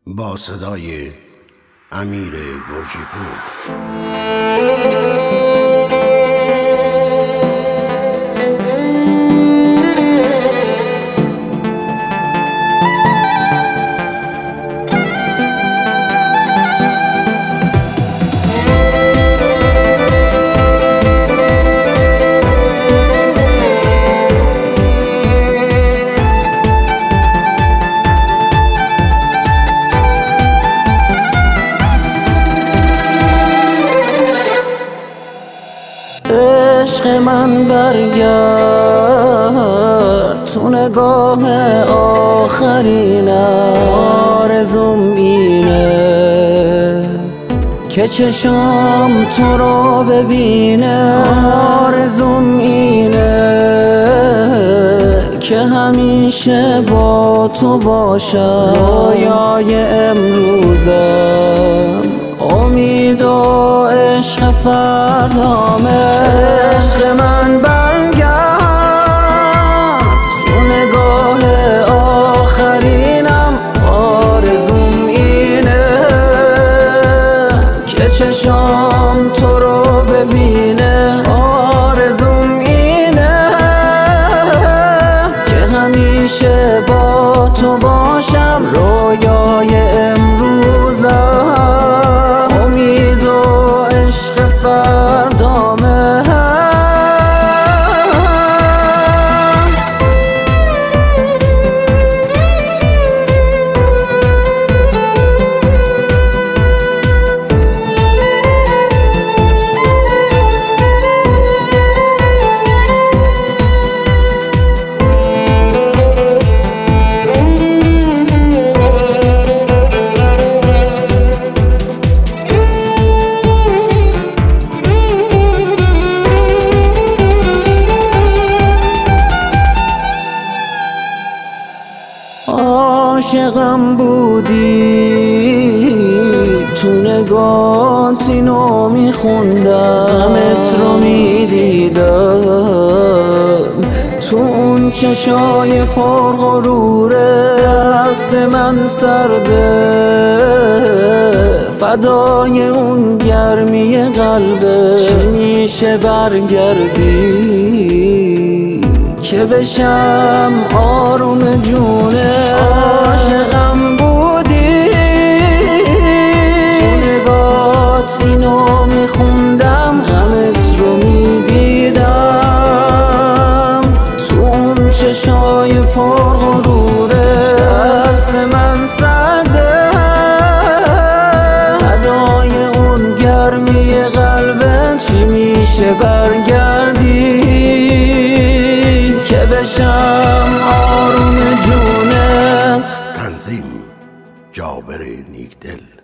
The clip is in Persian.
با صدای امیر گرجی‌پور. عشق من برگرد تو نگاه آخرینم، آرزوم اینه که چشام تو رو ببینه، آرزوم اینه که همیشه با تو باشم، رویای امروزم امید و عشق فردامه. عشق من برگرد تو نگاه آخرینم، آرزوم اینه که چشام تو رو ببینه، آرزوم اینه که همیشه با تو باشم، رویای امروزم امید و عشق فردامه. عاشقم بودی تو نگات اینو میخوندم، غمت رو میدیدم تو اون چشای پرغروره، دست من سرده فدای اون گرمی قلبه، چی میشه برگردی که بشم آروم جونه. عاشقم بودی تو نگات اینو میخوندم، غمت رو میدیدم تو اون چشای پرغروره، دست من سرده فدای اون گرمی قلبه، چی میشه برگردی که بشم آروم جونت. تنظیم جابر نیکدل.